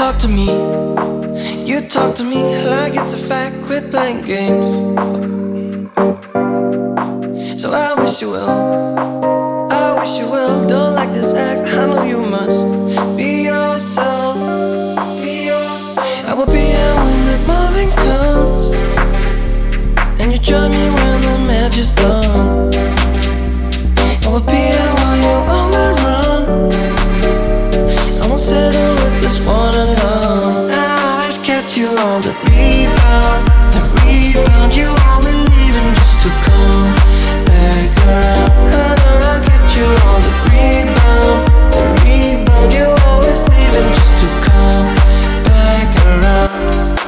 talk to me, you talk to me like it's a fact. Quit playing games. So I wish you well, I wish you well. Don't like this act, I know you must be yourself. I will be here when the morning comes, and you join me when the magic's done. I will be here while you're on the run. I won't settle with this one alone. I always catch you on the rebound, the rebound. You only leaving just to come back around. I know I'll get you on the rebound, the rebound. You always leaving just to come back around.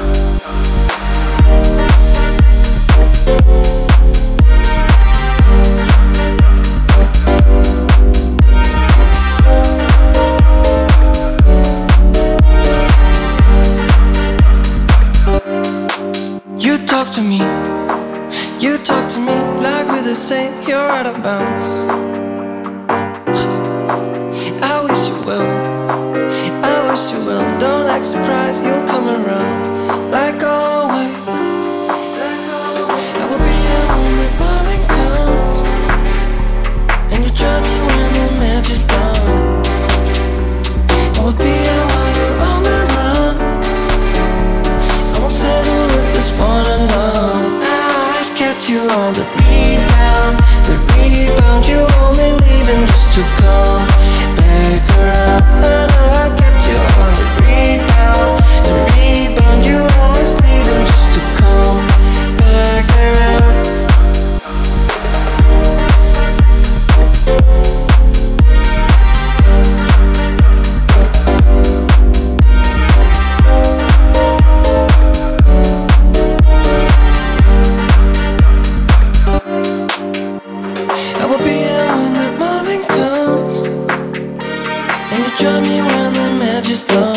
You talk to me, you talk to me like we're the same. You're out of bounds. I wish you well, I wish you well. Don't act surprised, you'll come around like always. I will be here when the morning comes, and you join me when the magic's done. I will be here while you're on the run. I won't settle with this one alone. I always catch you on the rebound, the rebound. You only leaving just to come back around. I know I get you on the rebound, the rebound. You always leaving just to come back around. I will be here when the morning comes, and you join me when the magic's done.